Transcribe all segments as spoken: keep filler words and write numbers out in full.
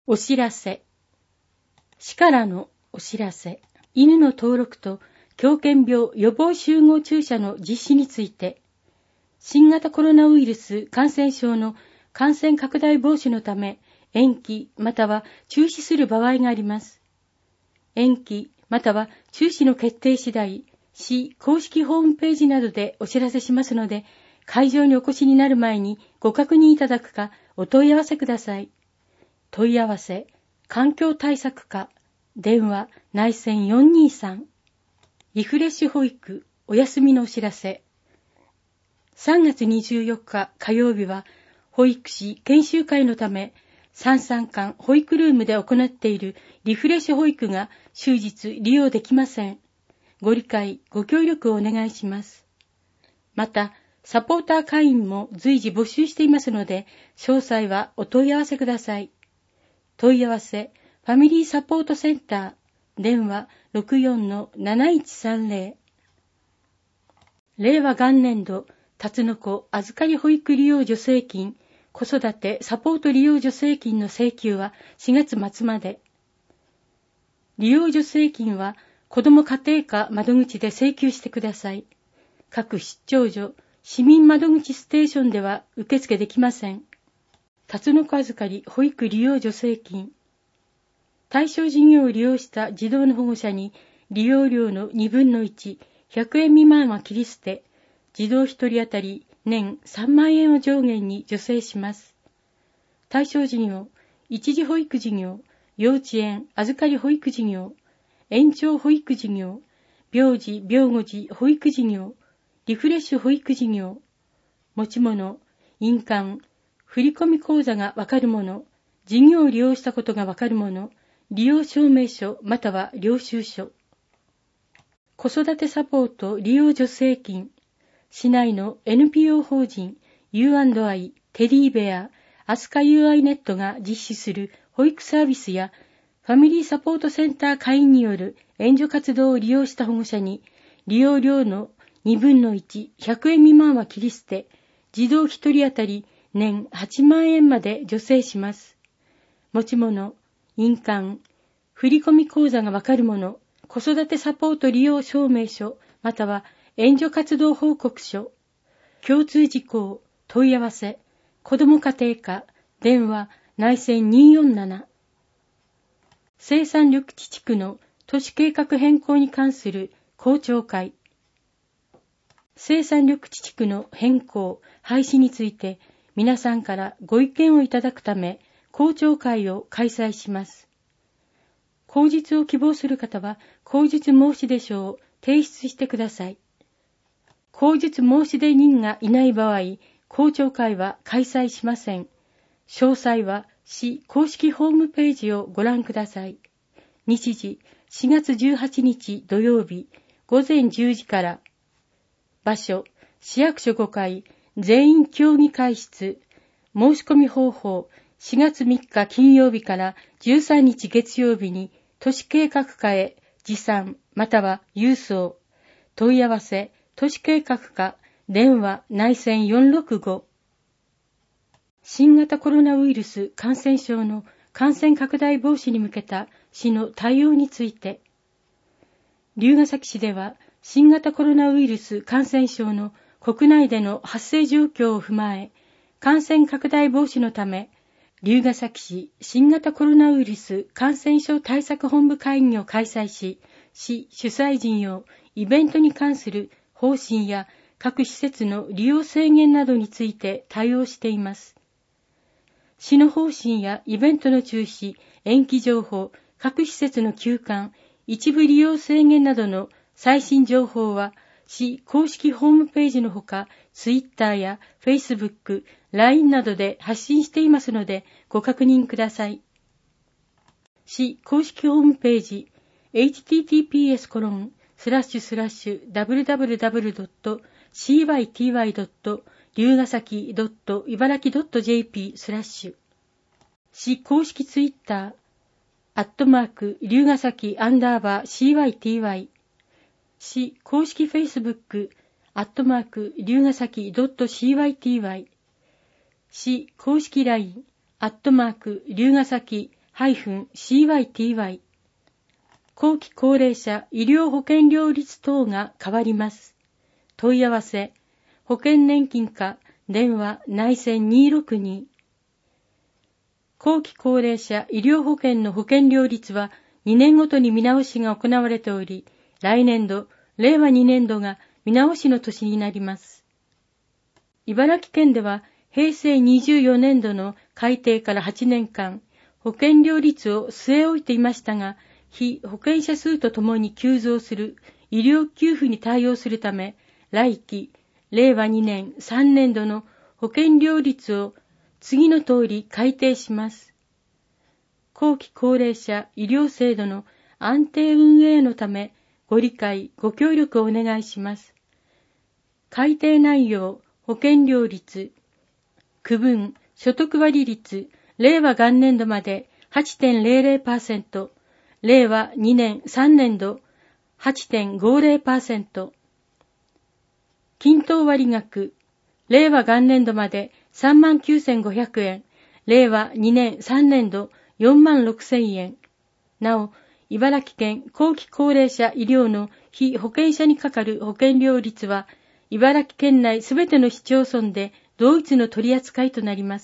お知らせ。市からのお知らせ。犬の登録と狂犬病予防集合注射の実施について、新型コロナウイルス感染症の感染拡大防止のため、延期または中止する場合があります。延期または中止の決定次第、市公式ホームページなどでお知らせしますので、会場にお越しになる前にご確認いただくかお問い合わせください。問い合わせ、環境対策課、電話、内線よんにーさん。リフレッシュ保育、お休みのお知らせ。さんがつにじゅうよっか火曜日は、保育士研修会のため、さんさんかん保育ルームで行っているリフレッシュ保育が終日利用できません。ご理解、ご協力をお願いします。また、サポーター会員も随時募集していますので、詳細はお問い合わせください。問い合わせ、ファミリーサポートセンター、電話 ろくよんのなないちさんぜろ。令和元年度、たつのこ預かり保育利用助成金、子育てサポート利用助成金の請求はしがつまつまで。利用助成金は、子ども家庭課窓口で請求してください。各出張所、市民窓口ステーションでは受付できません。たつのこ預かり保育利用助成金。対象事業を利用した児童の保護者に利用料のにぶんのいち、ひゃくえん未満は切り捨て、児童ひとり当たり年さんまんえんを上限に助成します。対象事業、一時保育事業、幼稚園預かり保育事業、延長保育事業、病児病後児保育事業、リフレッシュ保育事業、持ち物、印鑑、振込口座がわかるもの、事業を利用したことがわかるもの、利用証明書または領収書。子育てサポート利用助成金。市内の エヌピーオー 法人 ユーアンドアイ テディベア、アスカ ユーアイ ネットが実施する保育サービスやファミリーサポートセンター会員による援助活動を利用した保護者に利用料のにぶんのいち、ひゃくえん未満は切り捨て、児童ひとり当たり年はちまんえんまで助成します。持ち物、印鑑、振込口座がわかるもの、子育てサポート利用証明書、または援助活動報告書、共通事項、問い合わせ、子ども家庭課、電話、内線にーよんなな。生産緑地地区の都市計画変更に関する公聴会。生産緑地地区の変更、廃止について皆さんからご意見をいただくため、公聴会を開催します。口述を希望する方は、口述申し出書を提出してください。口述申し出人がいない場合、公聴会は開催しません。詳細は市公式ホームページをご覧ください。日時、しがつじゅうはちにち土曜日、ごぜんじゅうじから。場所、市役所ごかい、全員協議会室。申し込み方法、しがつみっか金曜日からじゅうさんにち月曜日に都市計画課へ持参または郵送。問い合わせ、都市計画課、電話内線よんろくご。新型コロナウイルス感染症の感染拡大防止に向けた市の対応について、龍ケ崎市では新型コロナウイルス感染症の国内での発生状況を踏まえ、感染拡大防止のため、龍ケ崎市新型コロナウイルス感染症対策本部会議を開催し、市主催事業、イベントに関する方針や各施設の利用制限などについて対応しています。市の方針やイベントの中止、延期情報、各施設の休館、一部利用制限などの最新情報は、市公式ホームページのほか、ツイッターやフェイスブック、ライン などで発信していますので、ご確認ください。市公式ホームページ、エイチティーティーピーエスコロンスラッシュスラッシュダブリューダブリューダブリュードットシーワイティーワイドット龍ケ崎ドット茨城ドットジェーピースラッシュ市公式ツイッター、アットマーク龍ケ崎アンダーバー シーワイティーワイ市公式フェイスブック、アットマーク、龍ケ崎 .cyty、市公式 ライン、アットマーク、龍ケ崎シーワイティーワイ 後期高齢者医療保険料率等が変わります。問い合わせ、保険年金課、電話内線にーろくに。後期高齢者医療保険の保険料率はにねんごとに見直しが行われており、来年度、れいわにねんどが見直しの年になります。茨城県ではへいせいにじゅうよねんどの改定からはちねんかん、保険料率を据え置いていましたが、被保険者数とともに急増する医療給付に対応するため、来期、れいわにねんさんねんどの保険料率を次の通り改定します。後期高齢者医療制度の安定運営のため、ご理解、ご協力をお願いします。改定内容、保険料率、区分、所得割率、れいわ元年度まで はちてんぜろぜろパーセント、れいわにねんさんねんど はちてんごぜろパーセント、均等割額、れいわ元年度までさんまんきゅうせんごひゃくえん、れいわにねんさんねんどよんまんろくせんえん。なお、茨城県後期高齢者医療の被保険者にかかる保険料率は、茨城県内すべての市町村で同一の取り扱いとなります。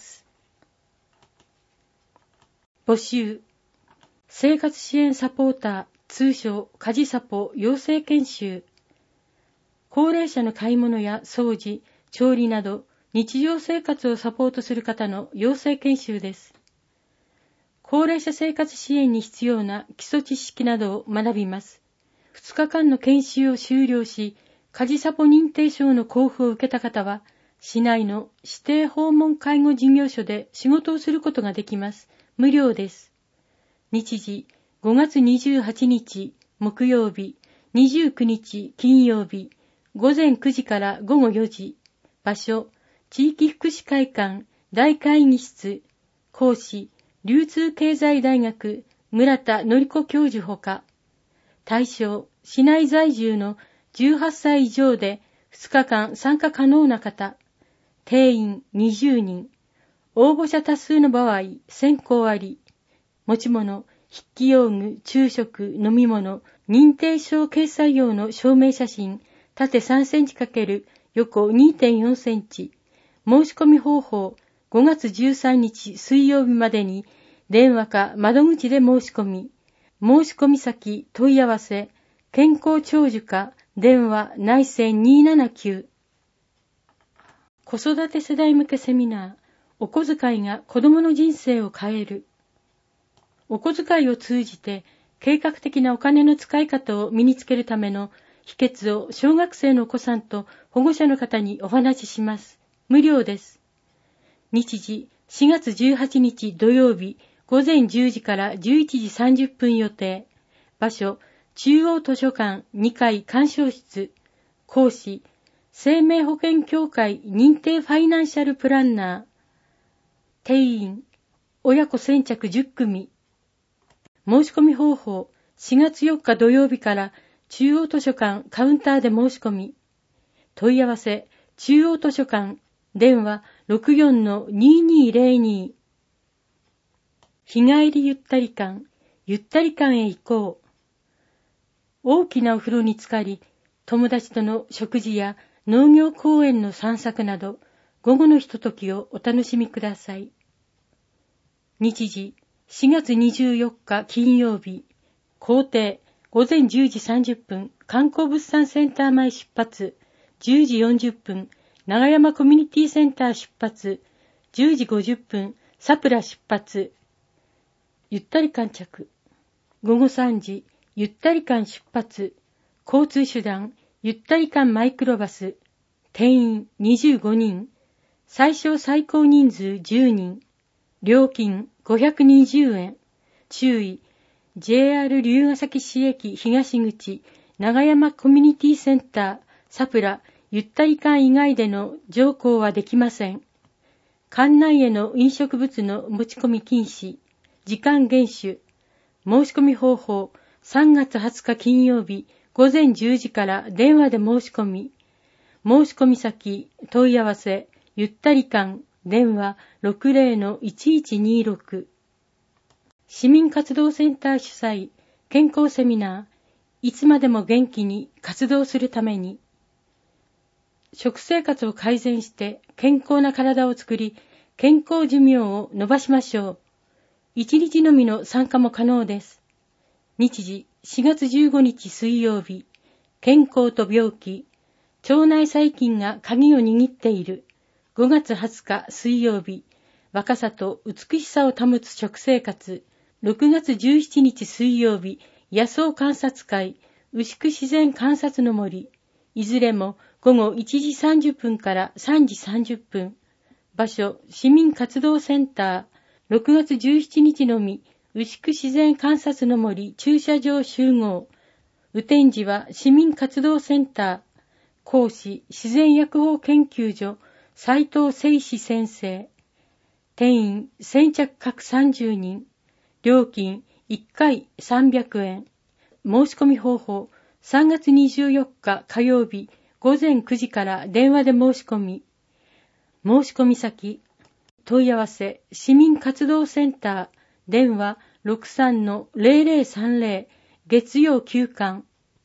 募集。生活支援サポーター、通称家事サポ養成研修。高齢者の買い物や掃除、調理など日常生活をサポートする方の養成研修です。高齢者生活支援に必要な基礎知識などを学びます。ふつかかんの研修を修了し、家事サポ認定証の交付を受けた方は、市内の指定訪問介護事業所で仕事をすることができます。無料です。日時、ごがつにじゅうはちにち木曜日、にじゅうくにち金曜日、ごぜんくじからごごよじ。場所、地域福祉会館大会議室。講師、流通経済大学村田典子教授ほか。対象、市内在住のじゅうはっさい以上でふつかかん参加可能な方。定員にじゅうにん。応募者多数の場合、選考あり。持ち物、筆記用具、昼食、飲み物、認定証掲載用の証明写真、縦さんセンチ×横 にてんよんセンチ。申し込み方法、ごがつじゅうさんにち水曜日までに、電話か窓口で申し込み。申し込み先、問い合わせ、健康長寿課、電話内線にーななきゅう。子育て世代向けセミナー、お小遣いが子供の人生を変える。お小遣いを通じて計画的なお金の使い方を身につけるための秘訣を小学生のお子さんと保護者の方にお話しします。無料です。日時しがつじゅうはちにち土曜日ごぜんじゅうじからじゅういちじさんじゅっぷん予定。場所、中央図書館にかい鑑賞室。講師、生命保険協会認定ファイナンシャルプランナー。定員、親子先着じゅっくみ。申し込み方法、しがつよっか土曜日から中央図書館カウンターで申し込み。問い合わせ、中央図書館、電話 ろくよんのにーにーぜろに。日帰りゆったり館、ゆったり館へ行こう。大きなお風呂に浸かり、友達との食事や農業公園の散策など、午後のひとときをお楽しみください。日時、しがつにじゅうよっか金曜日、行程、ごぜんじゅうじさんじゅっぷん、観光物産センター前出発、じゅうじよんじゅっぷん、長山コミュニティセンター出発、じゅうじごじゅっぷん、サプラ出発。ゆったり館着。ごごさんじ、ゆったり館出発。交通手段、ゆったり館マイクロバス。定員にじゅうごにん。最小最高人数じゅうにん。料金ごひゃくにじゅうえん。注意。ジェイアール 龍ヶ崎市駅東口、長山コミュニティセンター、サプラ、ゆったり館以外での乗降はできません。館内への飲食物の持ち込み禁止。時間厳守。申し込み方法、さんがつはつか金曜日、ごぜんじゅうじから電話で申し込み。申し込み先、問い合わせ、ゆったり館、電話 ろくぜろのいちいちにーろく。 市民活動センター主催健康セミナー、いつまでも元気に活動するために、食生活を改善して健康な体を作り、健康寿命を伸ばしましょう。いちにちのみの参加も可能です。日時しがつじゅうごにち水曜日、健康と病気、腸内細菌が鍵を握っている。ごがつはつか水曜日、若さと美しさを保つ食生活。ろくがつじゅうしちにち水曜日、野草観察会、牛久自然観察の森。いずれもごごいちじさんじゅっぷんからさんじさんじゅっぷん。場所、市民活動センター。ろくがつじゅうしちにちのみ、牛久自然観察の森駐車場集合。雨天時は市民活動センター。講師、自然薬法研究所、斉藤誠志先生。定員、先着各さんじゅうにん。料金、いっかいさんびゃくえん。申し込み方法、さんがつにじゅうよっか火曜日、ごぜんくじから電話で申し込み。申し込み先、問い合わせ、市民活動センター、電話 ろくさんのゼロゼロさんゼロ、月曜休館。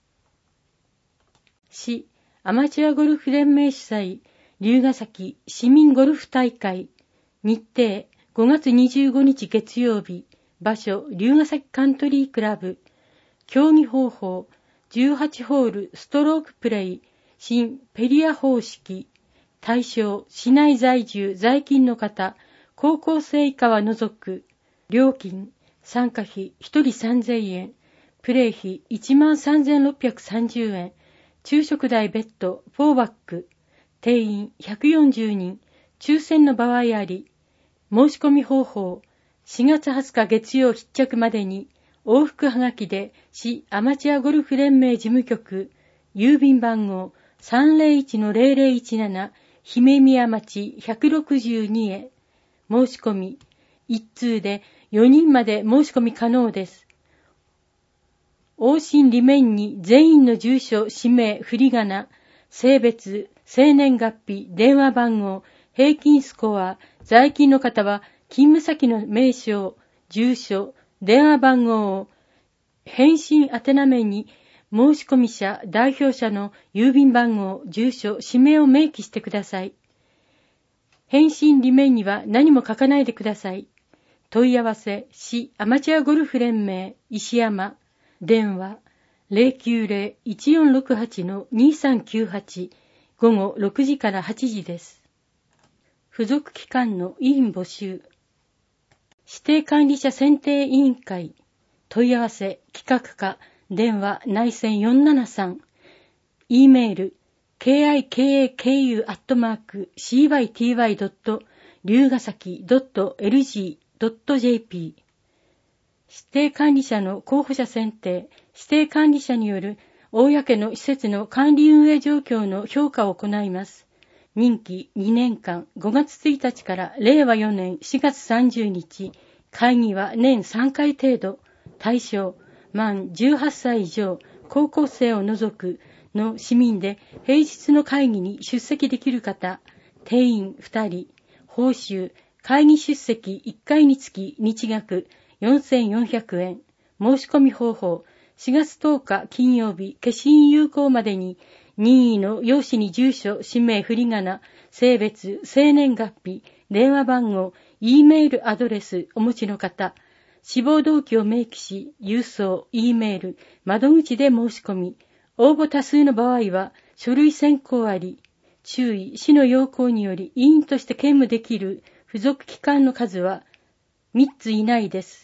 市アマチュアゴルフ連盟主催、龍ヶ崎市民ゴルフ大会。日程、ごがつにじゅうごにち月曜日。場所、龍ヶ崎カントリークラブ。競技方法、じゅうはちホールストロークプレイ、新ペリア方式。対象、市内在住在勤の方、高校生以下は除く。料金、参加費ひとりさんぜんえん、プレイ費いちまんさんぜんろっぴゃくさんじゅうえん、昼食代別途フォーバック。定員ひゃくよんじゅうにん、抽選の場合あり。申し込み方法、しがつはつか月曜必着までに、往復はがきで市アマチュアゴルフ連盟事務局、郵便番号 さんぜろいちのゼロゼロいちなな、姫宮町ひゃくろくじゅうにへ。申し込み、一通でよにんまで申し込み可能です。往診裏面に全員の住所、氏名、振り仮名、性別、生年月日、電話番号、平均スコア、在勤の方は勤務先の名称、住所、電話番号を返信宛名面に申し込み者、代表者の郵便番号、住所、氏名を明記してください。返信裏面には何も書かないでください。問い合わせ、市アマチュアゴルフ連盟、石山、電話、ゼロきゅうゼロ いちよんろくはち にさんきゅうはち、ごごろくじからはちじです。付属機関の委員募集。指定管理者選定委員会。問い合わせ、企画課、電話、内線よんななさん。e メール、キカク アットマーク シーワイティーワイ ドット 龍ヶ崎 ドット エルジー ドット ジェーピー。指定管理者の候補者選定、指定管理者による公の施設の管理運営状況の評価を行います。任期にねんかん、ごがつついたちかられいわよねんしがつさんじゅうにち、会議は年さんかい程度、対象、満じゅうはっさい以上、高校生を除くの市民で平日の会議に出席できる方、定員ふたり、報酬、会議出席いっかいにつき日額よんせんよんひゃくえん、申し込み方法、しがつとおか金曜日、消印有効までに、任意の用紙に住所、氏名、振り仮名、性別、生年月日、電話番号、E メールアドレスお持ちの方、志望動機を明記し、郵送、E メール、窓口で申し込み、応募多数の場合は書類選考あり、注意、市の要項により委員として兼務できる付属機関の数はみっつ以内です。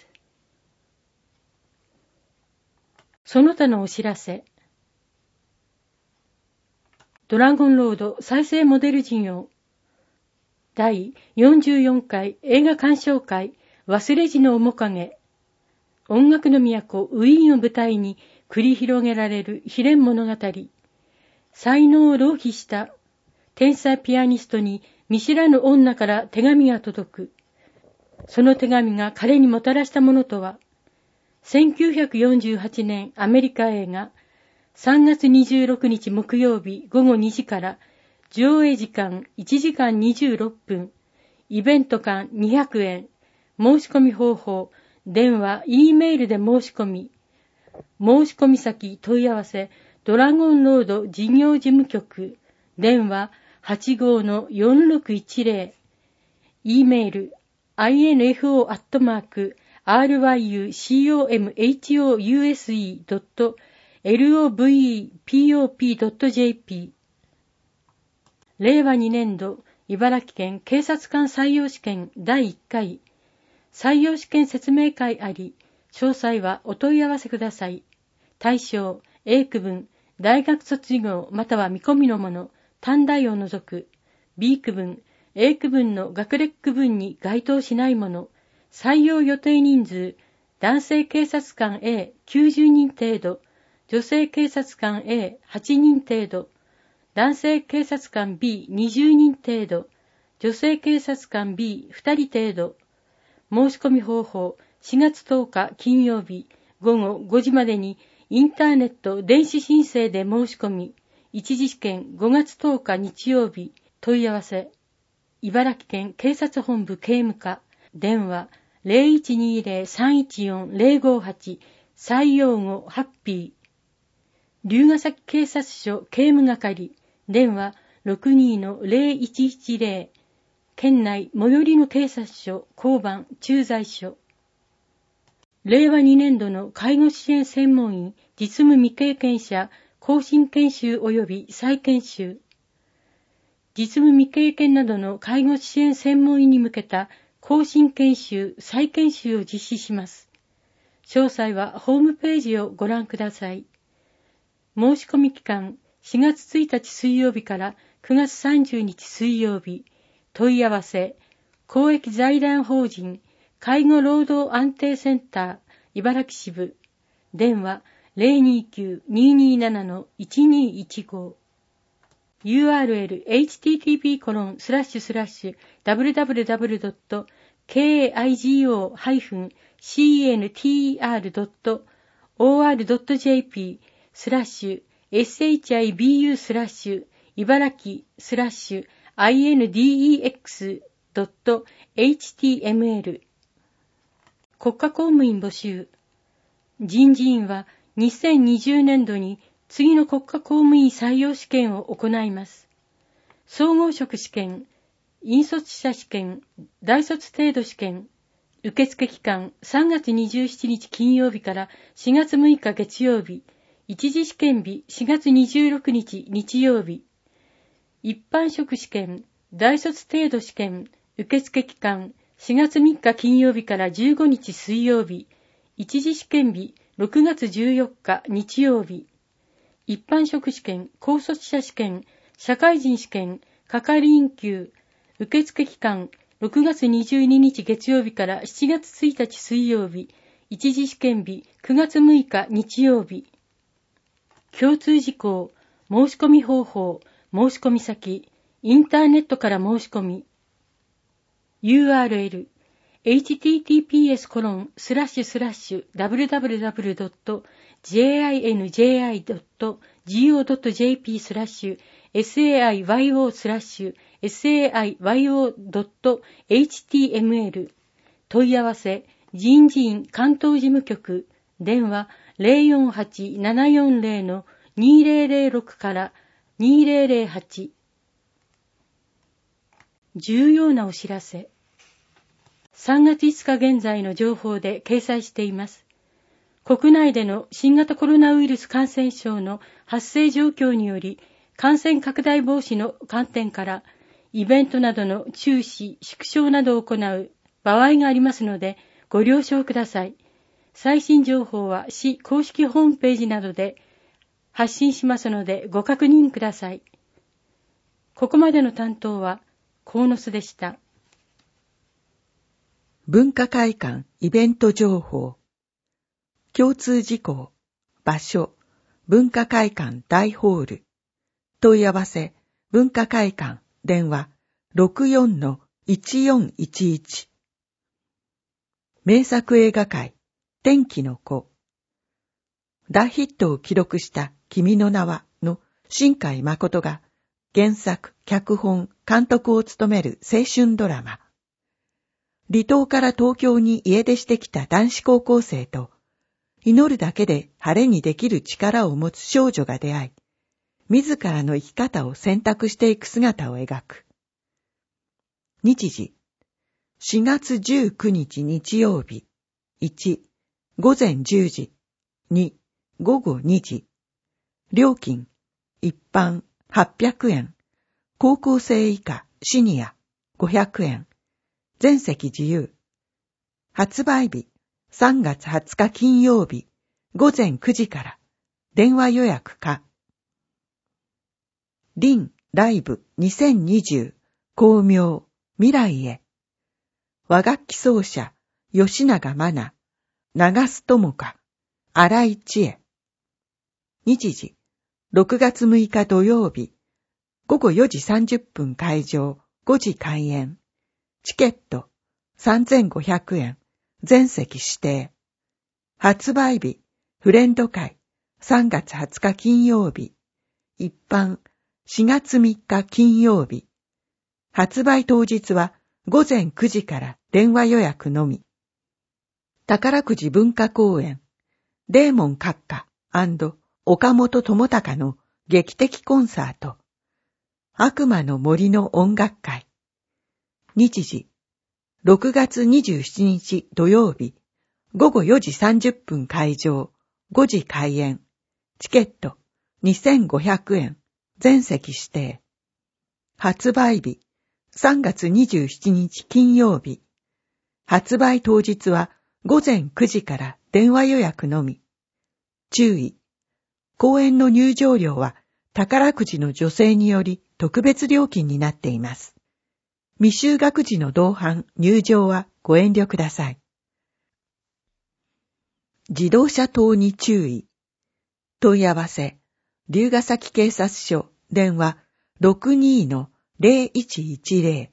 その他のお知らせ。ドラゴンロード再生モデル事業だいよんじゅうよんかい映画鑑賞会忘れじの面影。音楽の都ウィーンを舞台に繰り広げられる悲恋物語。才能を浪費した天才ピアニストに見知らぬ女から手紙が届く。その手紙が彼にもたらしたものとは、せんきゅうひゃくよんじゅうはちねんアメリカ映画さんがつにじゅうろくにち木曜日ごごにじから上映時間いちじかんにじゅうろっぷん、イベント間にひゃくえん、申し込み方法電話、E メールで申し込み。申し込み先、問い合わせ、ドラゴンロード事業事務局。電話、はちごーのよんろくいちぜろ。E メール、アイエヌエフオー アットマーク、アールワイユーコムホウスイー ドット ロブドット ジェーピー。れいわにねんど、茨城県警察官採用試験だいいっかい。採用試験説明会あり、詳細はお問い合わせください。対象、A 区分、大学卒業または見込みのもの、短大を除く。B 区分、A 区分の学歴区分に該当しないもの。採用予定人数、男性警察官 Aきゅうじゅうにん程度、女性警察官 Aはちにん程度、男性警察官 Bにじゅうにん程度、女性警察官 Bふたり程度。申し込み方法、しがつとおか金曜日ごごごじまでにインターネット電子申請で申し込み、一次試験ごがつとおか日曜日、問い合わせ、茨城県警察本部警務課、電話 ゼロいちにゼロ さんいちよん ゼロごはち 採用後ハッピー。龍ヶ崎警察署警務係、電話 ろくにーのゼロいちいちゼロ。県内最寄りの警察署、交番、駐在所。れいわにねんどの介護支援専門員、実務未経験者、更新研修及び再研修。実務未経験などの介護支援専門員に向けた更新研修、再研修を実施します。詳細はホームページをご覧ください。申し込み期間、しがつついたち水曜日からくがつさんじゅうにち水曜日。問い合わせ、公益財団法人介護労働安定センター茨城支部、電話 ゼロにきゅう にーにーなな のいちにーいちご。ユーアールエル エイチティーティーピー コロン スラッシュスラッシュ ダブリュダブリュダブリュドット ケーアイジーオー ハイフン シーエヌティーアール ドット オーアール ドット ジェーピー スラッシュ エスエイチアイビーユー スラッシュ茨城スラッシュ アイエヌディーイーエックス ドット エイチティーエムエル。 国家公務員募集。人事院はにせんにじゅうねんどに次の国家公務員採用試験を行います。総合職試験、引率者試験、大卒程度試験。受付期間さんがつにじゅうしちにち金曜日からしがつむいか月曜日。一次試験日しがつにじゅうろくにち日曜日。一般職試験、大卒程度試験、受付期間、しがつみっか金曜日からじゅうごにち水曜日、一次試験日、ろくがつじゅうよっか日曜日。一般職試験、高卒者試験、社会人試験、係員級、受付期間、ろくがつにじゅうににち月曜日からしちがつついたち水曜日、一次試験日、くがつむいか日曜日。共通事項、申し込み方法、申し込み先、インターネットから申し込み。ユーアールエル、エイチティーティーピーエス コロン スラッシュスラッシュ ダブリュダブリュダブリュ ドット ジェーアイエヌジェーアイ ドット ジーオー ドット ジェーピー スラッシュ エスエーアイワイオー スラッシュ エスエーアイワイオー ドット エイチティーエムエル。 問い合わせ、人事院関東事務局、電話 ゼロよんはち ななよんゼロ のにゼロゼロろくからにゼロゼロはち。重要なお知らせ。さんがついつか現在の情報で掲載しています。国内での新型コロナウイルス感染症の発生状況により、感染拡大防止の観点から、イベントなどの中止、縮小などを行う場合がありますので、ご了承ください。最新情報は市公式ホームページなどで発信しますのでご確認ください。ここまでの担当は鴻巣でした。 文化会館イベント情報。共通事項、場所、文化会館大ホール。問い合わせ、文化会館、電話 ろくよんのいちよんいちいち。名作映画界、天気の子。大ヒットを記録した君の名はの新海誠が原作、脚本、監督を務める青春ドラマ。 離島から東京に家出してきた男子高校生と、祈るだけで晴れにできる力を持つ少女が出会い、自らの生き方を選択していく姿を描く。日時、しがつじゅうくにち日曜日、いち、ごぜんじゅうじ、に、ごごにじ。料金、一般はっぴゃくえん、高校生以下シニアごひゃくえん、全席自由。発売日、さんがつはつか金曜日、ごぜんくじから、電話予約か。リンライブにせんにじゅう、光明、未来へ。和楽器奏者、吉永真奈、長須智香、新井千恵。日時、ろくがつむいか土曜日、ごごよじさんじゅっぷん会場、ごじ開演。チケット、さんぜんごひゃくえん、全席指定。発売日、フレンド会、さんがつはつか金曜日。一般、しがつみっか金曜日。発売当日はごぜんくじから電話予約のみ。宝くじ文化公演、デーモン閣下&岡本智隆の劇的コンサート。悪魔の森の音楽会。日時、ろくがつにじゅうしちにち土曜日、ごごよじさんじゅっぷん会場、ごじ開演。チケット、にせんごひゃくえん、全席指定。発売日、さんがつにじゅうしちにち金曜日。発売当日はごぜんくじから電話予約のみ。注意。公演の入場料は宝くじの助成により特別料金になっています。未就学児の同伴入場はご遠慮ください。自動車等に注意。問い合わせ、龍ケ崎警察署、電話 ろくに の ぜろいちいちぜろ。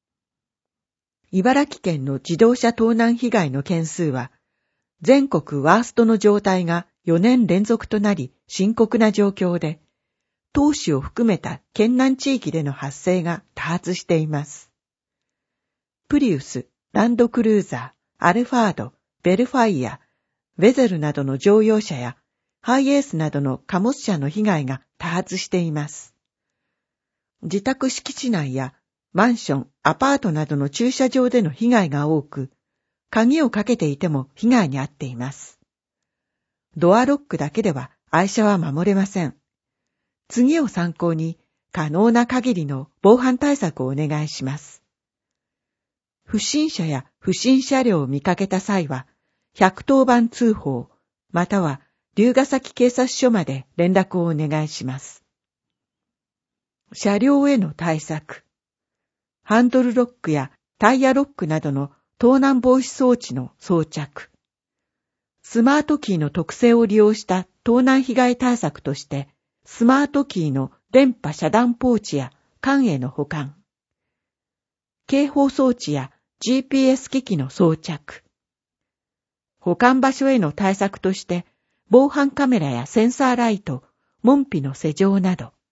茨城県の自動車盗難被害の件数は、全国ワーストの状態がよねん連続となり深刻な状況で、当市を含めた県南地域での発生が多発しています。プリウス、ランドクルーザー、アルファード、ベルファイア、ウェゼルなどの乗用車やハイエースなどの貨物車の被害が多発しています。自宅敷地内やマンション、アパートなどの駐車場での被害が多く、鍵をかけていても被害に遭っています。ドアロックだけでは愛車は守れません。次を参考に可能な限りの防犯対策をお願いします。不審者や不審車両を見かけた際は、ひゃくとおばん通報、または龍ケ崎警察署まで連絡をお願いします。車両への対策。ハンドルロックやタイヤロックなどの盗難防止装置の装着。スマートキーの特性を利用した盗難被害対策として、スマートキーの電波遮断ポーチや缶への保管。警報装置や ジーピーエス 機器の装着。保管場所への対策として、防犯カメラやセンサーライト、門扉の施錠など。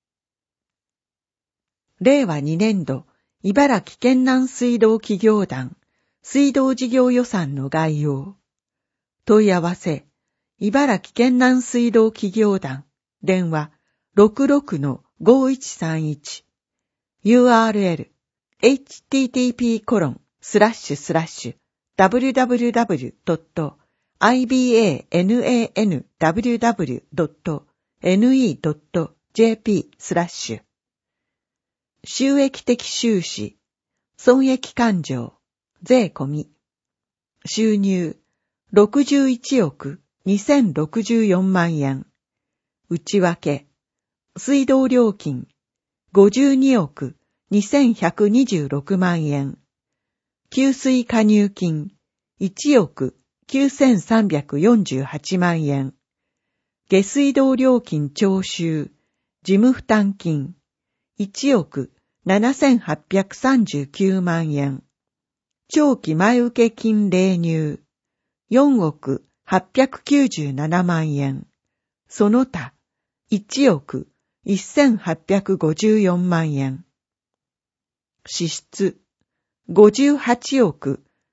れいわにねんど、茨城県南水道企業団、水道事業予算の概要。問い合わせ、茨城県南水道企業団、電話 ろくろくのごいちさんいち。ユーアールエル、エイチティーティーピーコロンスラッシュスラッシュダブリュダブリュダブリュドットアイビーエーエヌエーエヌダブリュダブリュドットエヌイードットジェーピースラッシュ。収益的収支、損益勘定、税込み。収入、ろくじゅういちおくにせんろくじゅうよんまんえん。内訳、水道料金、ごじゅうにおくにせんひゃくにじゅうろくまんえん。給水加入金、いちおくきゅうせんさんびゃくよんじゅうはちまんえん。下水道料金徴収、事務負担金、いちおくななせんはっぴゃくさんじゅうきゅうまんえん。長期前受金例入、よんおくはっぴゃくきゅうじゅうななまんえん。その他、いちおくせんはっぴゃくごじゅうよんまんえん。支出、ごじゅうはちおく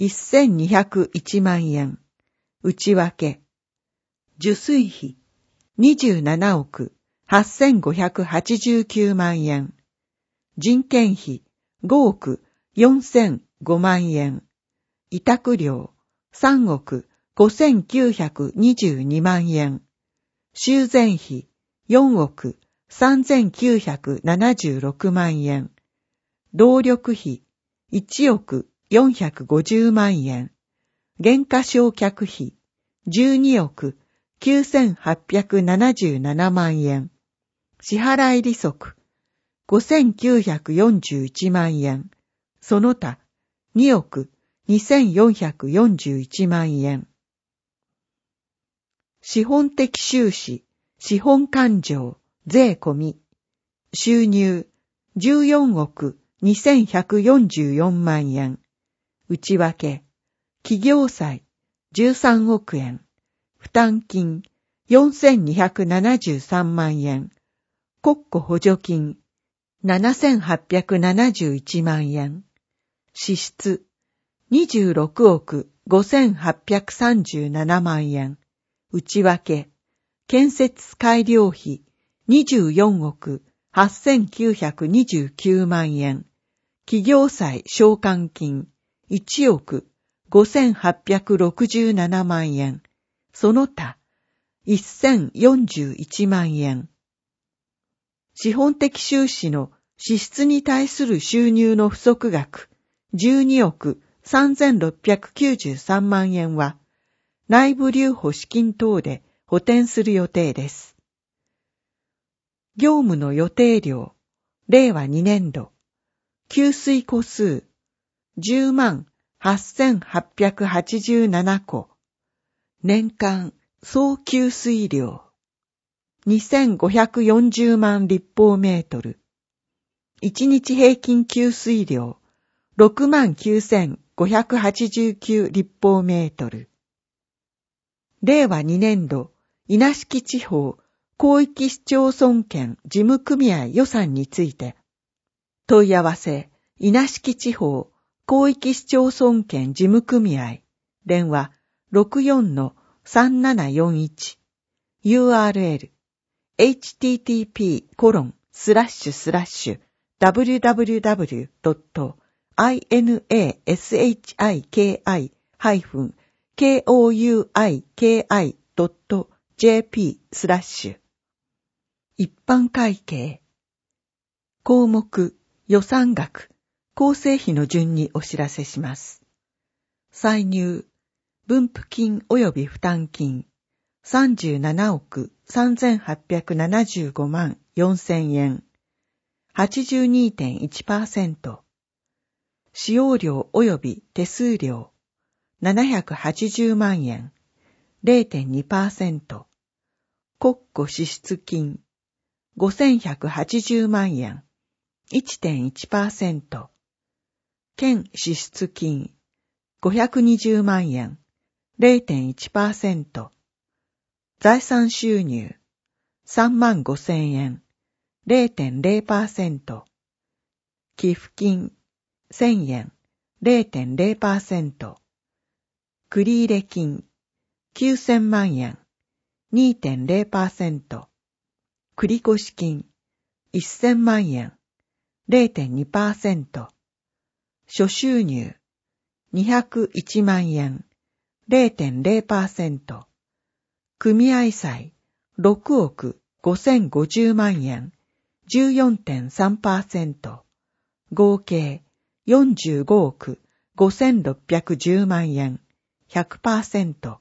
せんにひゃくいちまんえん。内訳。受水費にじゅうななおくはっせんごひゃくはちじゅうきゅうまんえん。人件費ごおくよんせんごまんえん。委託料さんおくごせんきゅうひゃくにじゅうにまんえん。修繕費よんおくさんぜんきゅうひゃくななじゅうろくまんえん。動力費いちおくよんひゃくごじゅうまんえん。減価償却費じゅうにおくきゅうせんはっぴゃくななじゅうななまんえん。支払利息ごせんきゅうひゃくよんじゅういちまんえん。その他におくにせんよんひゃくよんじゅういちまんえん。資本的収支、資本勘定、税込み。収入じゅうよんおくにせんひゃくよんじゅうよんまんえん。内訳企業債じゅうさんおくえん。負担金よんせんにひゃくななじゅうさんまんえん。国庫補助金ななせんはっぴゃくななじゅういちまんえん。支出にじゅうろくおくごせんはっぴゃくさんじゅうななまんえん。内訳建設改良費にじゅうよんおくはっせんきゅうひゃくにじゅうきゅうまんえん。企業債償還金いちおくごせんはっぴゃくろくじゅうななまんえん。その他せんよんじゅういちまんえん。資本的収支の支出に対する収入の不足額じゅうにおくさんぜんろっぴゃくきゅうじゅうさんまんえんは内部留保資金等で補填する予定です。業務の予定量れいわにねんど給水個数じゅうまんはっせんはっぴゃくはちじゅうななこ。年間総給水量にせんごひゃくよんじゅうまん立方メートル。いちにち平均給水量ろくまんきゅうせんごひゃくはちじゅうきゅう立方メートル。れいわにねんど稲敷地方広域市町村圏事務組合予算について問い合わせ稲敷地方広域市町村圏事務組合電話 ろくよんのさんななよんいち ユーアールエル エイチティーティーピーコロンスラッシュスラッシュダブリュダブリュダブリュドットイナシキハイフンケーオーユーアイケーアイドットジェーピー スラッシュ一般会計項目予算額構成費の順にお知らせします。歳入分付金及び負担金さんじゅうななおくさんぜんはっぴゃくななじゅうごまんよんせんえん はちじゅうにてんいちパーセント 使用料及び手数料ななひゃくはちじゅうまんえん れいてんにパーセント 国庫支出金ごせんひゃくはちじゅうまんえん いってんいちパーセント 県支出金ごひゃくにじゅうまんえん れいてんいちパーセント 財産収入さんまんごせんえん れいてんれいパーセント 寄付金せんえん れいてんれいパーセント 繰入金きゅうせんまんえん にてんれいパーセント 繰越金せんまんえん れいてんにパーセント 諸収入にひゃくいちまんえん れいてんれいパーセント 組合債ろくおくごせんごじゅうまんえん じゅうよんてんさんパーセント 合計よんじゅうごおくごせんろっぴゃくじゅうまんえん ひゃくパーセント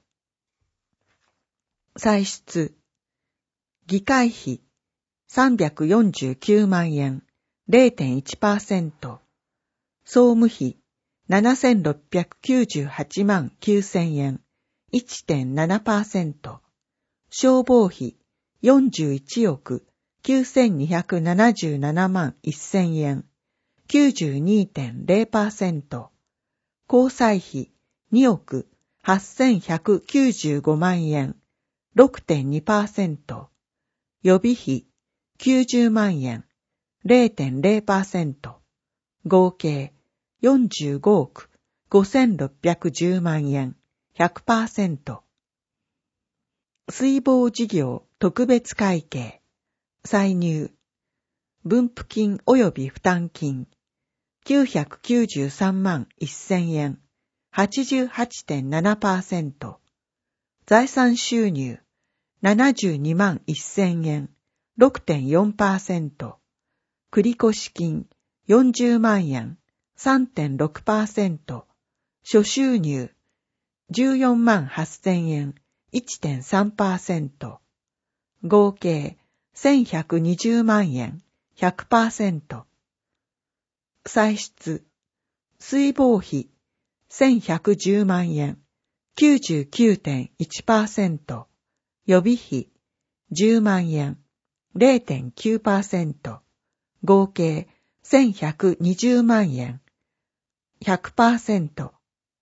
歳出議会費さんびゃくよんじゅうきゅうまんえん れいてんいちパーセント 総務費ななせんろっぴゃくきゅうじゅうはちまんきゅうせんえん いってんななパーセント 消防費よんじゅういちおくきゅうせんにひゃくななじゅうななまんせんえん きゅうじゅうにてんれいパーセント 交際費におくはっせんひゃくきゅうじゅうごまんえん ろくてんにパーセント 予備費きゅうじゅうまんえん れいてんれいパーセント 合計よんじゅうごおくごせんろっぴゃくじゅうまんえん、ひゃくパーセント。水防事業特別会計、歳入、分付金及び負担金、きゅうひゃくきゅうじゅうさんまんせんえん、はちじゅうはちてんななパーセント。財産収入、ななじゅうにまんせんえん、ろくてんよんパーセント。繰越金、よんじゅうまんえん、さんてんろくパーセント。諸収入、じゅうよんまんはっせんえん、いってんさんパーセント。合計、せんひゃくにじゅうまんえん、ひゃくパーセント。歳出、水防費、せんひゃくじゅうまんえん、きゅうじゅうきゅうてんいちパーセント。予備費、じゅうまんえん、れいてんきゅうパーセント。合計、せんひゃくにじゅうまんえん、ひゃくパーセント。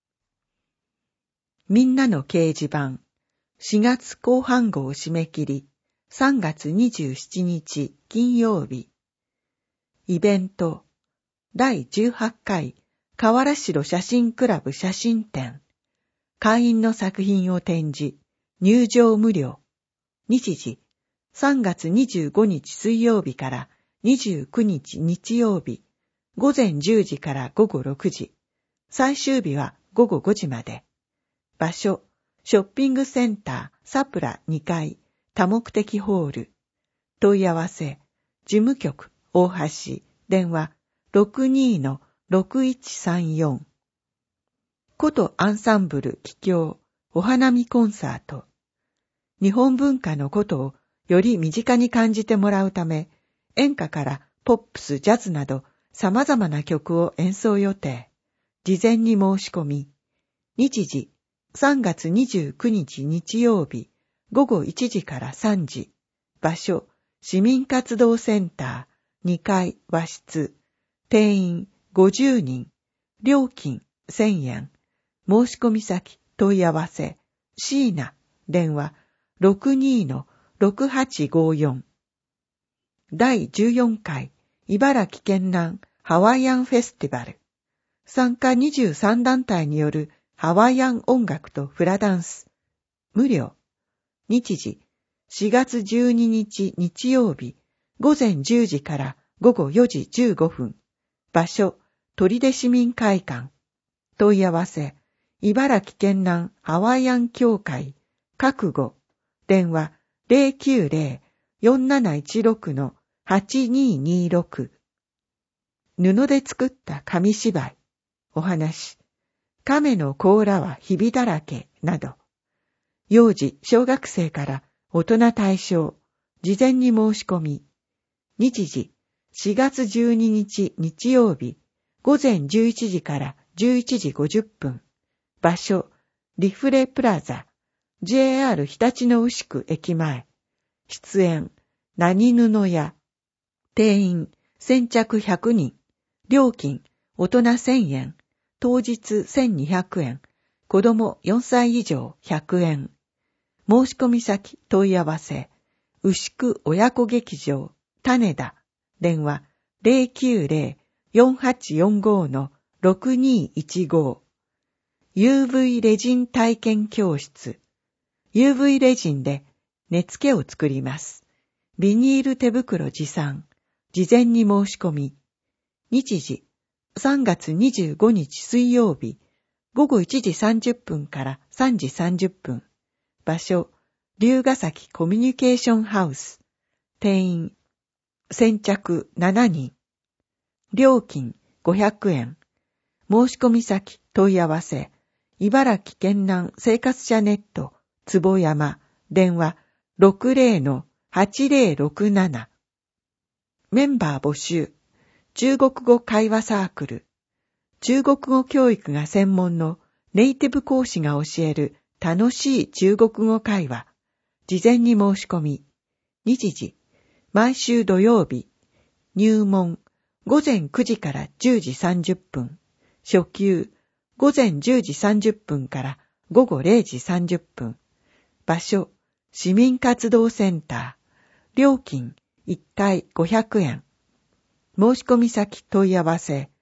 みんなの掲示板、しがつ後半号締め切り、さんがつにじゅうしちにち金曜日。イベント、だいじゅうはちかい河原城写真クラブ写真展。会員の作品を展示、入場無料。日時、さんがつにじゅうごにち水曜日からにじゅうくにち日曜日、ごぜんじゅうじからごごろくじ。最終日はごごごじまで。場所、ショッピングセンターサプラにかい多目的ホール。問い合わせ、事務局大橋、電話 ろくにーのろくいちさんよん。ことアンサンブル桔梗お花見コンサート。日本文化のことをより身近に感じてもらうため、演歌からポップス、ジャズなど様々な曲を演奏予定。事前に申し込み。日時、さんがつにじゅうくにち日曜日、ごごいちじからさんじ。場所、市民活動センター、にかい和室。定員ごじゅうにん。料金せんえん。申し込み先、問い合わせ、シーナ、電話 ろくにーのろくはちごよん。だいじゅうよんかい茨城県南ハワイアンフェスティバル。参加にじゅうさんだんたいによるハワイアン音楽とフラダンス。無料。日時、しがつじゅうににち日曜日、ごぜんじゅうじからごごよじじゅうごふん。場所、取手市民会館。問い合わせ、茨城県南ハワイアン協会、覚悟。電話 ゼロきゅうゼロ よんなないちろく はちにーにーろく。布で作った紙芝居。お話。亀の甲羅はひびだらけなど。幼児、小学生から大人対象。事前に申し込み。日時、しがつじゅうににち日曜日、ごぜんじゅういちじからじゅういちじごじゅっぷん。場所、リフレプラザ、ジェイアール 日立の牛区駅前。出演、何布屋。定員、先着ひゃくにん。料金、大人せんえん。当日せんにひゃくえん。子供よんさい以上ひゃくえん。申し込み先問い合わせ。牛久親子劇場、種田。電話 ゼロきゅうゼロ よんはちよんご のろくにーいちご。ユーブイ レジン体験教室。ユーブイ レジンで根付けを作ります。ビニール手袋持参。事前に申し込み。日時、さんがつにじゅうごにち水曜日、ごごいちじさんじゅっぷんからさんじさんじゅっぷん。場所、龍ヶ崎コミュニケーションハウス。定員、先着しちにん。料金ごひゃくえん。申し込み先問い合わせ。茨城県南生活者ネット、坪山。電話 ろくゼロのはちゼロろくなな。メンバー募集。中国語会話サークル。中国語教育が専門のネイティブ講師が教える楽しい中国語会話。事前に申し込み。日時、毎週土曜日。入門、ごぜんくじからじゅうじさんじゅっぷん。初級、ごぜんじゅうじさんじゅっぷんからごごれいじさんじゅっぷん。場所、市民活動センター。料金、いっかいごひゃくえん。申し込み先問い合わせ。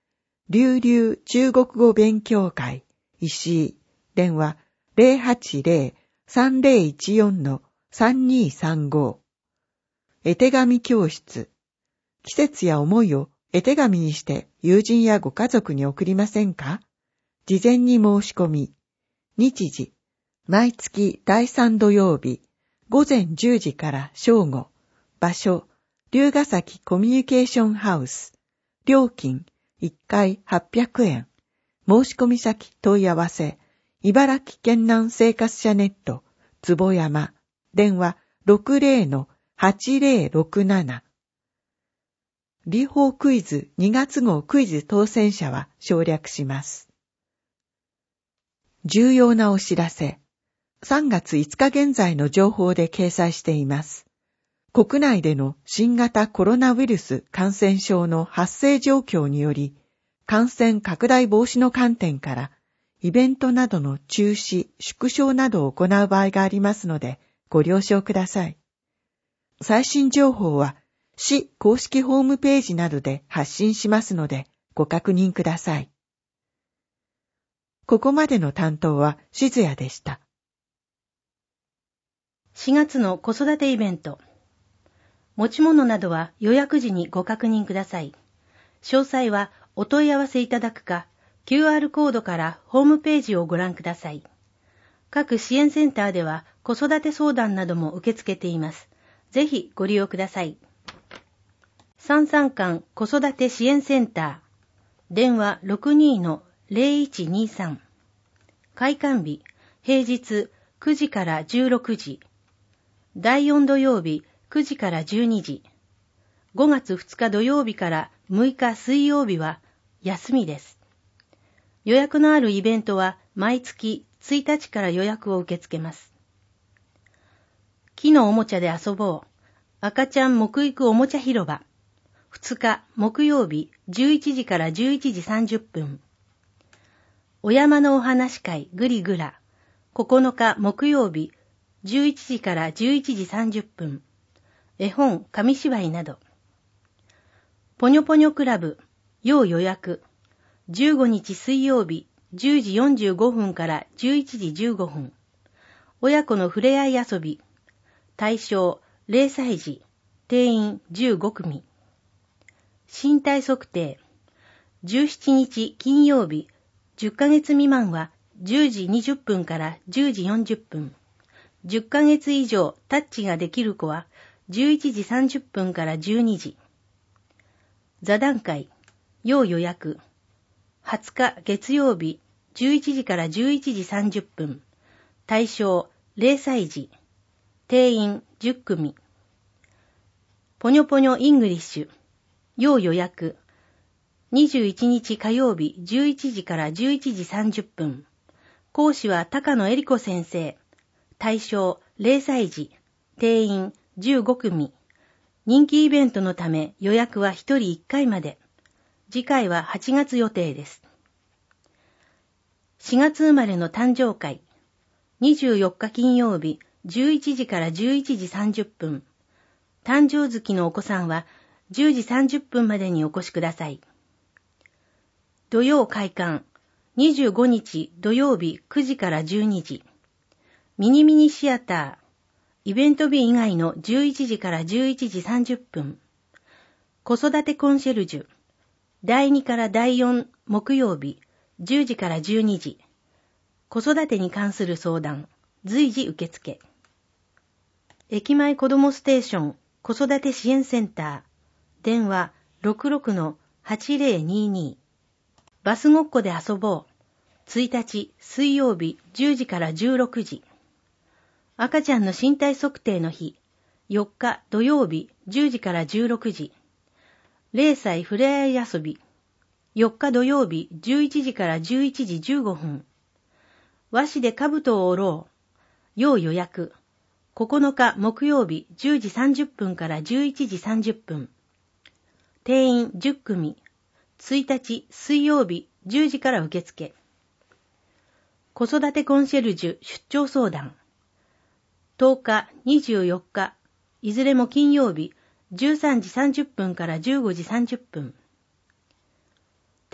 琉流中国語勉強会石井、電話 ゼロはちゼロ さんゼロいちよん さんにさんご。絵手紙教室。季節や思いを絵手紙にして友人やご家族に送りませんか？事前に申し込み。日時、毎月だいさん土曜日、午前じゅうじから正午。場所、龍ヶ崎コミュニケーションハウス。料金、いっかいはっぴゃくえん。申し込み先問い合わせ、茨城県南生活者ネット、坪山、電話 ろくゼロのはちゼロろくなな。理法クイズにがつ号クイズ当選者は省略します。重要なお知らせ。さんがついつか現在の情報で掲載しています。国内での新型コロナウイルス感染症の発生状況により、感染拡大防止の観点から、イベントなどの中止、縮小などを行う場合がありますので、ご了承ください。最新情報は、市公式ホームページなどで発信しますので、ご確認ください。ここまでの担当はしずやでした。 しがつの子育てイベント。持ち物などは予約時にご確認ください。詳細はお問い合わせいただくか、キューアール コードからホームページをご覧ください。各支援センターでは子育て相談なども受け付けています。ぜひご利用ください。三三館子育て支援センター。電話 ろくにのゼロいちにさん。開館日、平日くじからじゅうろくじ。だいよん土曜日くじからじゅうにじ。ごがつふつか土曜日からむいか水曜日は休みです。予約のあるイベントは毎月ついたちから予約を受け付けます。木のおもちゃで遊ぼう。赤ちゃん木育おもちゃ広場。ふつか木曜日じゅういちじからじゅういちじさんじゅっぷん。お山のお話会グリグラ。ここのか木曜日じゅういちじからじゅういちじさんじゅっぷん。絵本、紙芝居など。ぽにょぽにょクラブ、要予約。じゅうごにち水曜日、じゅうじよんじゅうごふんからじゅういちじじゅうごふん。親子のふれあい遊び。対象、ゼロさい児。定員じゅうごくみ。身体測定。じゅうしちにち金曜日、じゅっかげつ未満はじゅうじにじゅっぷんからじゅうじよんじゅっぷん。じゅっかげつ以上タッチができる子はじゅういちじさんじゅっぷんからじゅうにじ。座談会、要予約。はつか月曜日、じゅういちじからじゅういちじさんじゅっぷん。対象、ゼロさい児。定員じゅっくみ。ぽにょぽにょイングリッシュ。要予約。にじゅういちにち火曜日、じゅういちじからじゅういちじさんじゅっぷん。講師は高野恵理子先生。対象、ゼロさい児。定員じゅうごくみ。人気イベントのため予約はひとりいっかいまで。次回ははちがつ予定です。しがつ生まれの誕生会。にじゅうよっか金曜日、じゅういちじからじゅういちじさんじゅっぷん。誕生月のお子さんはじゅうじさんじゅっぷんまでにお越しください。土曜開館。にじゅうごにち土曜日くじからじゅうにじ。ミニミニシアター。イベント日以外のじゅういちじからじゅういちじさんじゅっぷん。子育てコンシェルジュ。だいにからだいよん木曜日、じゅうじからじゅうにじ。子育てに関する相談、随時受付。駅前子どもステーション子育て支援センター。電話 ろくろくのはちゼロにに。バスごっこで遊ぼう。ついたち水曜日じゅうじからじゅうろくじ。赤ちゃんの身体測定の日。よっか土曜日じゅうじからじゅうろくじ。ゼロさいふれあい遊び。よっか土曜日じゅういちじからじゅういちじじゅうごふん。和紙で兜を折ろう。要予約。ここのか木曜日じゅうじさんじゅっぷんからじゅういちじさんじゅっぷん。定員じゅっくみ。ついたち水曜日じゅうじから受付。子育てコンシェルジュ出張相談。とおか、にじゅうよっか、いずれも金曜日じゅうさんじさんじゅっぷんからじゅうごじさんじゅっぷん。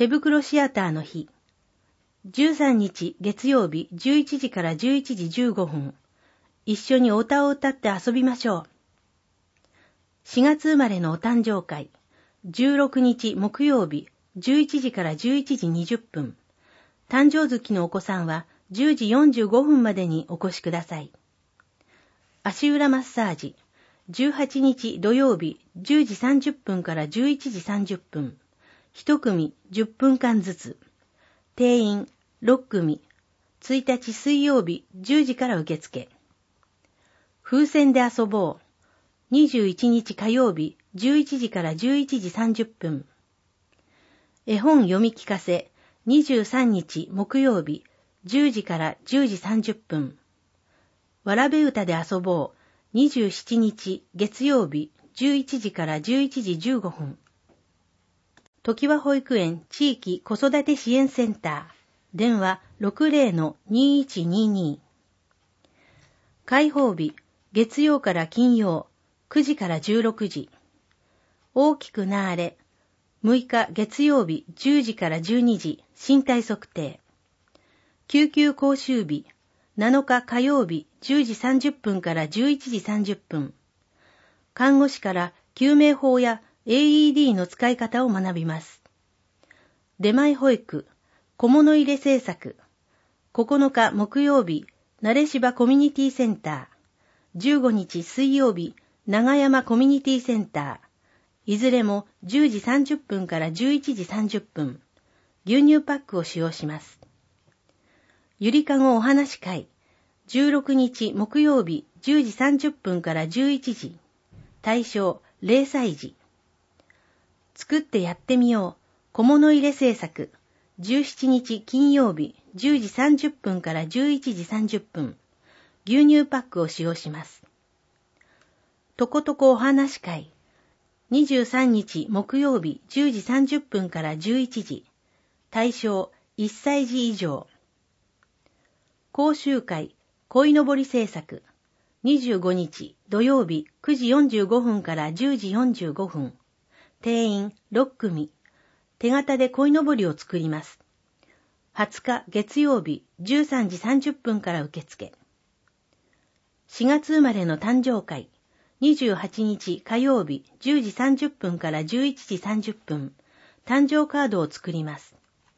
手袋シアターの日。じゅうさんにち月曜日じゅういちじからじゅういちじじゅうごふん。一緒にお歌を歌って遊びましょう。しがつ生まれのお誕生会。じゅうろくにち木曜日じゅういちじからじゅういちじにじゅっぷん。誕生月のお子さんはじゅうじよんじゅうごふんまでにお越しください。足裏マッサージ。じゅうはちにち土曜日じゅうじさんじゅっぷんからじゅういちじさんじゅっぷん。一組じゅっぷんかんずつ。定員ろっくみ。ついたち水曜日じゅうじから受付。風船で遊ぼう。にじゅういちにち火曜日じゅういちじからじゅういちじさんじゅっぷん。絵本読み聞かせ。にじゅうさんにち木曜日じゅうじからじゅうじさんじゅっぷん。わらべ歌で遊ぼう。にじゅうしちにち月曜日じゅういちじからじゅういちじじゅうごふん。ときわ保育園地域子育て支援センター。電話 ろくぜろのにいちにに。開放日月曜から金曜くじからじゅうろくじ。大きくなーれ。むいか月曜日じゅうじからじゅうにじ身体測定。救急講習日なのか火曜日じゅうじさんじゅっぷんからじゅういちじさんじゅっぷん。看護師から救命法や エーイーディー の使い方を学びます。出前保育、小物入れ政策。ここのか木曜日、なれしばコミュニティセンター。じゅうごにち水曜日、長山コミュニティセンター。いずれもじゅうじさんじゅっぷんからじゅういちじさんじゅっぷん。牛乳パックを使用します。ゆりかごお話会。じゅうろくにち木曜日じゅうじさんじゅっぷんからじゅういちじ。対象れいさいじ。作ってやってみよう。小物入れ制作。じゅうしちにち金曜日じゅうじさんじゅっぷんからじゅういちじさんじゅっぷん。牛乳パックを使用します。とことこお話会。にじゅうさんにち木曜日じゅうじさんじゅっぷんからじゅういちじ。対象いっさいじ以上。講習会、鯉のぼり制作。にじゅうごにち土曜日くじよんじゅうごふんからじゅうじよんじゅうごふん。定員ろっくみ。手形で鯉のぼりを作ります。はつか月曜日じゅうさんじさんじゅっぷんから受付。しがつ生まれの誕生会。にじゅうはちにち火曜日じゅうじさんじゅっぷんからじゅういちじさんじゅっぷん。誕生カードを作ります。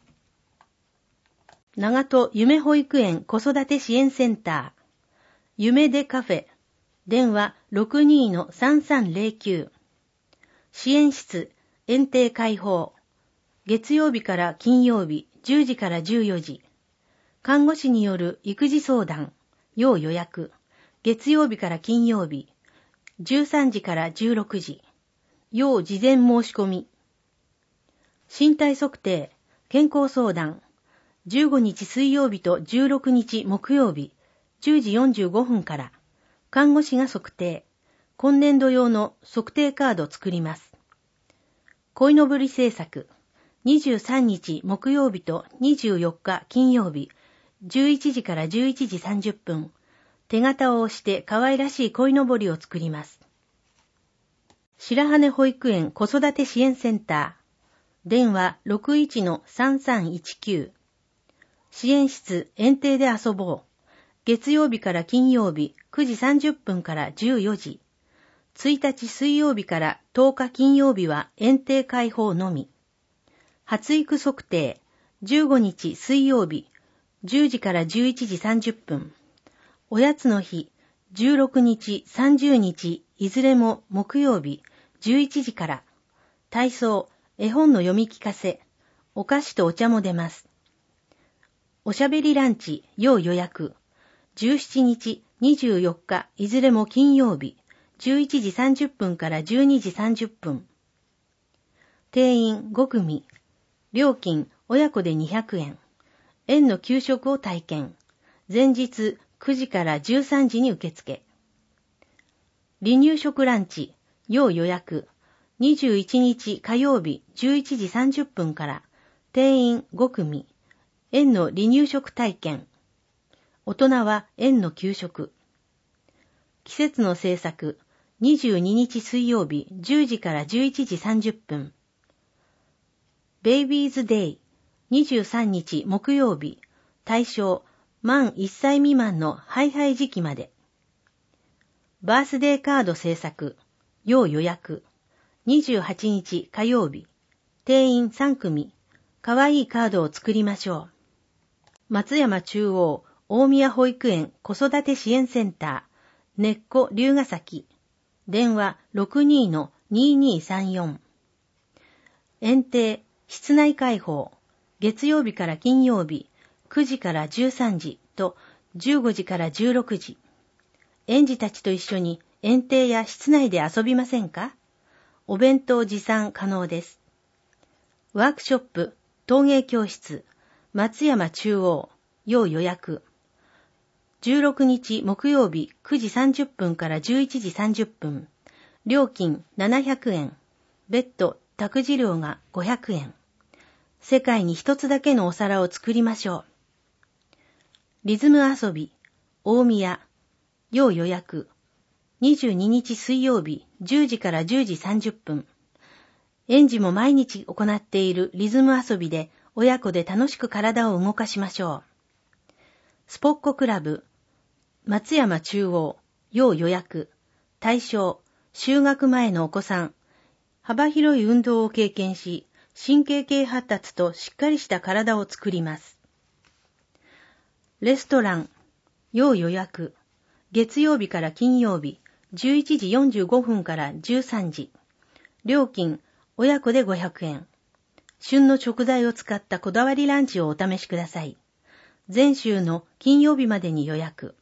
長門夢保育園子育て支援センター。夢でカフェ。電話 ろくにーのさんさんぜろきゅう。支援室、園庭開放。月曜日から金曜日じゅうじからじゅうよじ。看護師による育児相談。要予約。月曜日から金曜日。じゅうさんじからじゅうろくじ。要事前申し込み。身体測定、健康相談。じゅうごにち水曜日とじゅうろくにち木曜日、じゅうじよんじゅうごふんから、看護師が測定。今年度用の測定カードを作ります。鯉のぼり制作。にじゅうさんにち木曜日とにじゅうよっか金曜日、じゅういちじからじゅういちじさんじゅっぷん。手形を押して可愛らしい鯉のぼりを作ります。白羽保育園子育て支援センター。電話 ろくいちのさんさんいちきゅう。支援室園庭で遊ぼう。月曜日から金曜日くじさんじゅっぷんからじゅうよじ。ついたち水曜日からとおか金曜日は園庭開放のみ。発育測定。じゅうごにち水曜日じゅうじからじゅういちじさんじゅっぷん。おやつの日、じゅうろくにち、さんじゅうにち、いずれも木曜日、じゅういちじから、体操、絵本の読み聞かせ、お菓子とお茶も出ます。おしゃべりランチ、要予約、じゅうしちにち、にじゅうよっか、いずれも金曜日、じゅういちじさんじゅっぷんからじゅうにじさんじゅっぷん。定員ごくみ、料金、親子でにひゃくえん。園の給食を体験。前日、くじからじゅうさんじに受付。離乳食ランチ、要予約。にじゅういちにち火曜日じゅういちじさんじゅっぷんから、定員ごくみ。園の離乳食体験。大人は園の給食。季節の制作、にじゅうににち水曜日じゅうじからじゅういちじさんじゅっぷん。 ベイビーズデイ、にじゅうさんにち木曜日、対象、満いっさい未満のハイハイ時期まで。バースデーカード制作、要予約、にじゅうはちにち火曜日、定員さんくみ、かわいいカードを作りましょう。松山中央大宮保育園子育て支援センター、根っこ龍ヶ崎、電話 ろくにーのにーにーさんよん。園庭、室内開放、月曜日から金曜日、くじからじゅうさんじとじゅうごじからじゅうろくじ。園児たちと一緒に園庭や室内で遊びませんか？お弁当持参可能です。ワークショップ、陶芸教室、松山中央、要予約。じゅうろくにち木曜日くじさんじゅっぷんからじゅういちじさんじゅっぷん。料金ななひゃくえん。別途託児料がごひゃくえん。世界に一つだけのお皿を作りましょう。リズム遊び、大宮、要予約。にじゅうににち水曜日じゅうじからじゅうじさんじゅっぷん。園児も毎日行っているリズム遊びで親子で楽しく体を動かしましょう。スポッコクラブ、松山中央、要予約。対象、就学前のお子さん。幅広い運動を経験し、神経系発達としっかりした体を作ります。レストラン、要予約。月曜日から金曜日、じゅういちじよんじゅうごふんからじゅうさんじ。料金、親子でごひゃくえん。旬の食材を使ったこだわりランチをお試しください。前週の金曜日までに予約。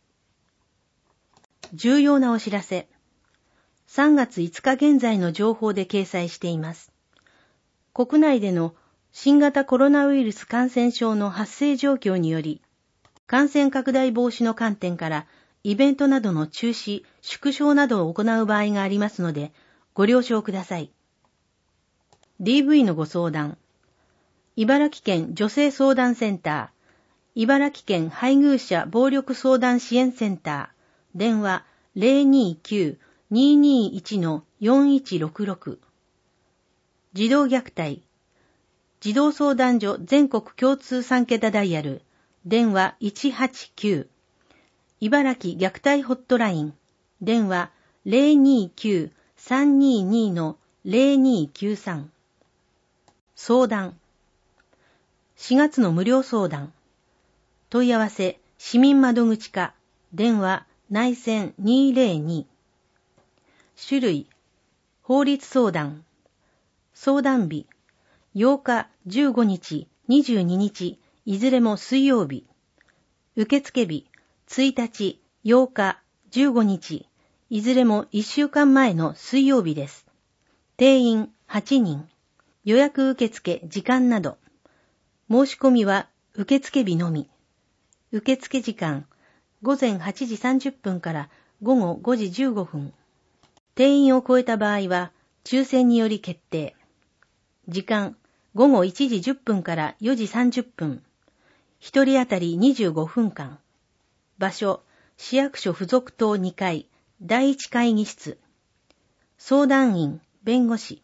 重要なお知らせ。さんがついつか現在の情報で掲載しています。国内での新型コロナウイルス感染症の発生状況により、感染拡大防止の観点からイベントなどの中止、縮小などを行う場合がありますので、ご了承ください。ディーブイ のご相談。茨城県女性相談センター、茨城県配偶者暴力相談支援センター、電話 ゼロにーきゅう にーにーいち のよんいちろくろく。児童虐待。児童相談所全国共通さんけたダイヤル、電話いちはちきゅう。茨城虐待ホットライン、電話 ゼロにーきゅう さんにーにー のゼロにーきゅうさん。相談。しがつの無料相談。問い合わせ、市民窓口課、電話、内線にーぜろに。種類、法律相談。相談日、ようか、じゅうごにち、にじゅうににち、いずれも水曜日。受付日、ついたち、ようか、じゅうごにち、いずれもいっしゅうかんまえの水曜日です。定員はちにん。予約受付時間など。申し込みは受付日のみ。受付時間、ごぜんはちじさんじゅっぷんからごごごじじゅうごふん。定員を超えた場合は、抽選により決定。時間、ごごいちじじゅっぷんからよじさんじゅっぷん。一人当たりにじゅうごふんかん。場所、市役所附属棟にかい、だいいち会議室。相談員、弁護士。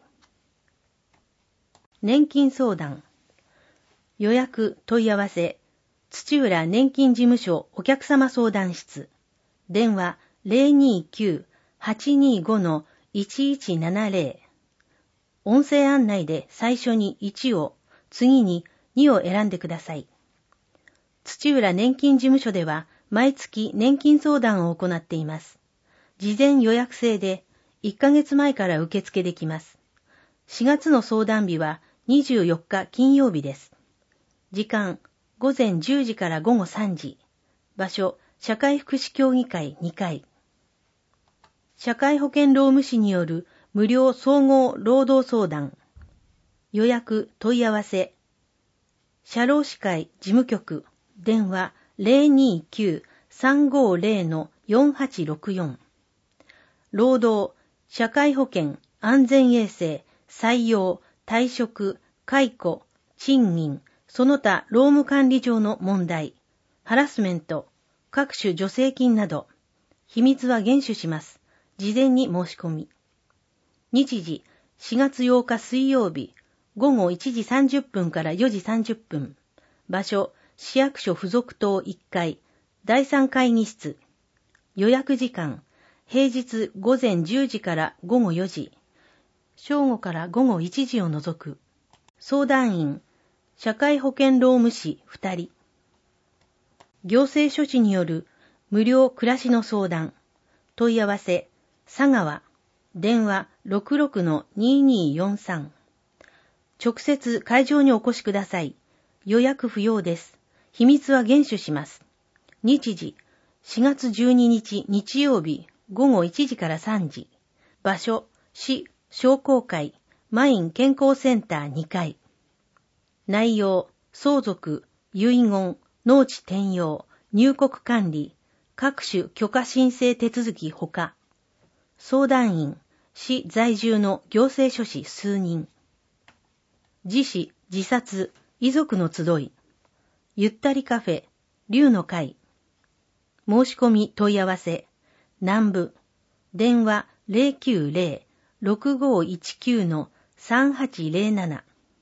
年金相談。予約、問い合わせ。土浦年金事務所お客様相談室。電話 ゼロにーきゅう はちにーご のいちいちななぜろ。音声案内で最初にいちを、次ににを選んでください。土浦年金事務所では毎月年金相談を行っています。事前予約制でいっかげつまえから受付できます。しがつの相談日はにじゅうよっか金曜日です。時間、ごぜんじゅうじからごごさんじ。場所、社会福祉協議会にかい。社会保険労務士による無料総合労働相談。予約、問い合わせ。社労士会事務局、電話 ゼロにーきゅう さんごぜろ のよんはちろくよん。労働、社会保険、安全衛生、採用、退職、解雇、賃金、その他労務管理上の問題、ハラスメント、各種助成金など、秘密は厳守します。事前に申し込み。日時、しがつようか水曜日、 ごごいちじさんじゅっぷんからよじさんじゅっぷん。場所、市役所附属棟いっかい、だいさん会議室。予約時間、平日午前じゅうじからごごよじ。正午からごごいちじを除く。相談員、社会保険労務士ふたり。行政書士による無料暮らしの相談。問い合わせ、佐川、電話 ろくろくのににーよんさん。直接会場にお越しください。予約不要です。秘密は厳守します。日時、しがつじゅうににち日曜日ごごいちじからさんじ。場所、市商工会マイン健康センターにかい。内容、相続、遺言、農地転用、入国管理、各種許可申請手続きほか。相談員、市在住の行政書士数人。自死、自殺、遺族の集い。ゆったりカフェ、龍の会。申し込み問い合わせ、南部。電話 ゼロきゅうゼロ ろくごいちきゅう のさんはちゼロなな。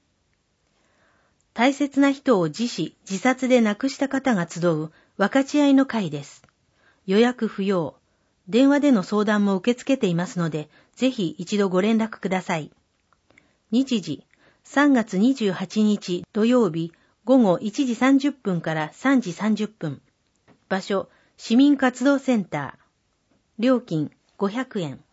大切な人を自死、自殺で亡くした方が集う分かち合いの会です。予約不要。電話での相談も受け付けていますので、ぜひ一度ご連絡ください。日時、さんがつにじゅうはちにち土曜日ごごいちじさんじゅっぷんからさんじさんじゅっぷん。場所、市民活動センター。料金ごひゃくえん。